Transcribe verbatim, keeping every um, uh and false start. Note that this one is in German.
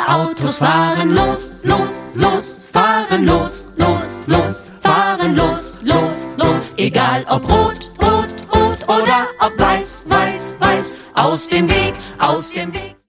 Autos fahren los, los, los, fahren los, los, los, fahren los, los, los. Egal ob rot, rot, rot oder ob weiß, weiß, weiß. Aus dem Weg, aus dem Weg.